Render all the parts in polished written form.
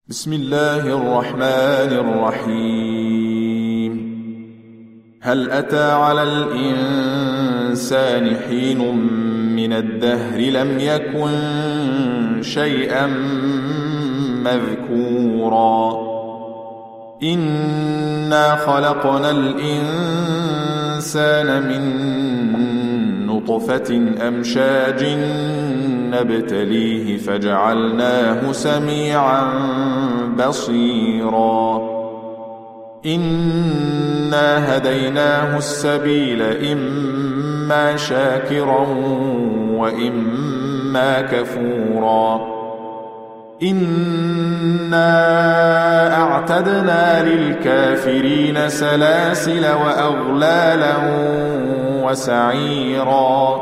بسم الله الرحمن الرحيم. هل أتى على الإنسان حين من الدهر لم يكن شيئا مذكورا إنا خلقنا الإنسان من نطفة أمشاج نبتليه فجعلناه سميعا بصيرا إنا هديناه السبيل إما شاكرا وإما كفورا إنا أعتدنا للكافرين سلاسل وأغلالا وسعيرا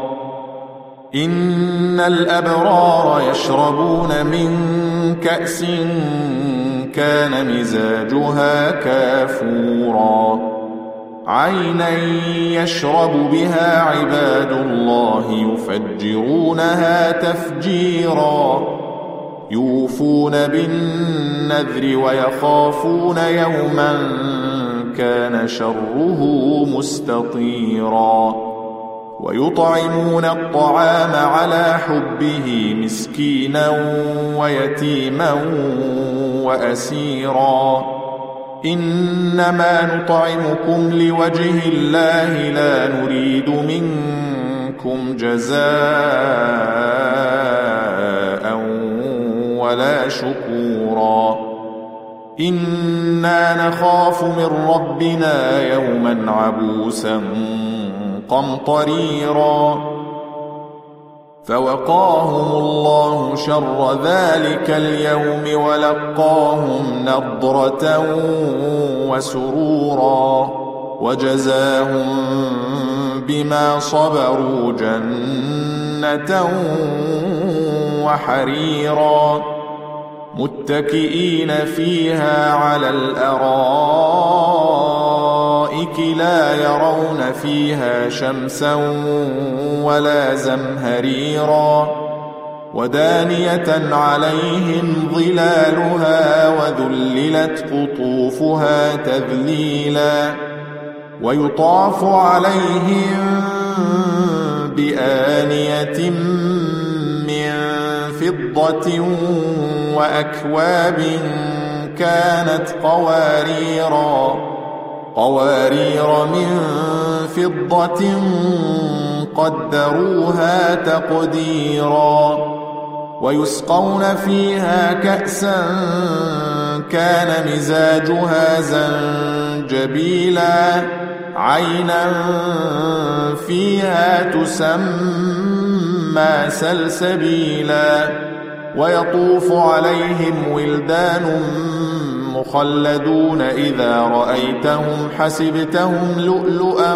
إن الأبرار يشربون من كأس كان مزاجها كافورا عينا يشرب بها عباد الله يفجرونها تفجيرا يوفون بالنذر ويخافون يوما كان شره مستطيرا ويطعمون الطعام على حبه مسكينا ويتيما وأسيرا إنما نطعمكم لوجه الله لا نريد منكم جزاء ولا شكورا إنا نخاف من ربنا يوما عبوسا قمطريرا فوقاهم الله شر ذلك اليوم ولقاهم نضرة وسرورا وجزاهم بما صبروا جنة وحريرا متكئين فيها على الأرائك لا يرون فيها شمسا ولا زمهريرا ودانية عليهم ظلالها وذللت قطوفها تذليلا ويطاف عليهم بآنية من فضة وأكواب كانت قوارير من فضة قدروها تقديرا ويسقون فيها كأسا كان مزاجها زنجبيلا عينا فيها تسمى سلسبيلا ويطوف عليهم ولدان مخلدون إذا رأيتهم حسبتهم لؤلؤا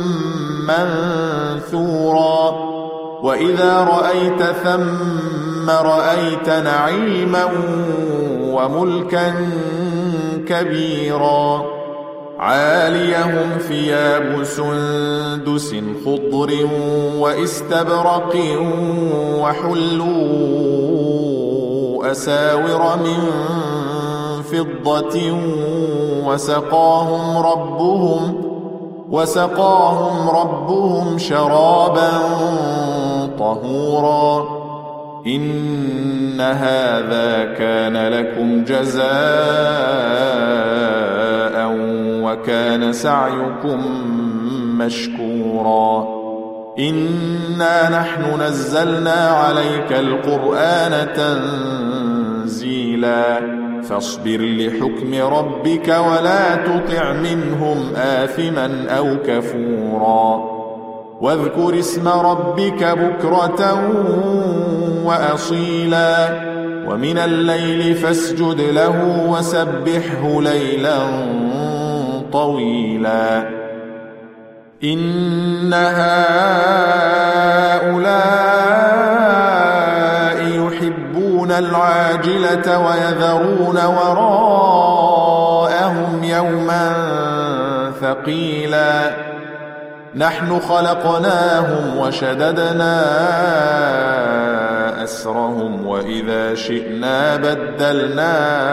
منثورا وإذا رأيت ثم رأيت نعيما وملكا كبيرا عاليهم ثياب سندس خضر وإستبرق وحلوا أساور من فضة وسقاهم ربهم شرابا طهورا إن هذا كان لكم جزاء وكان سعيكم مشكورا إنا نحن نزلنا عليك القرآن تنزيلا فاصبر لحكم ربك ولا تطع منهم آثما أو كفورا واذكر اسم ربك بكرة وأصيلا ومن الليل فاسجد له وسبحه ليلا طويلا إن هؤلاء يحبون العاجلة ويذرون وراءهم يوما ثقيلا نحن خلقناهم وشددنا أسرهم وإذا شئنا بدلنا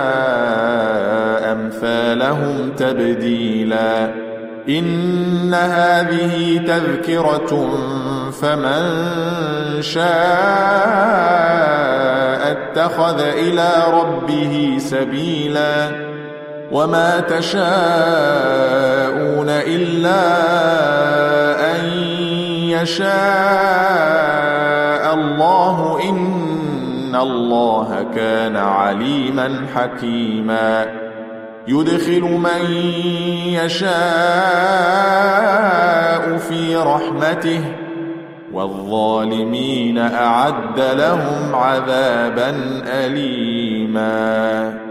أمثالهم تبديلا إن هذه تذكرة فمن شاء اتخذ إلى ربه سبيلا وما تشاءون إلا أن يشاء الله إن الله كان عليما حكيما يدخل من يشاء في رحمته والظالمين أعد لهم عذابا أليما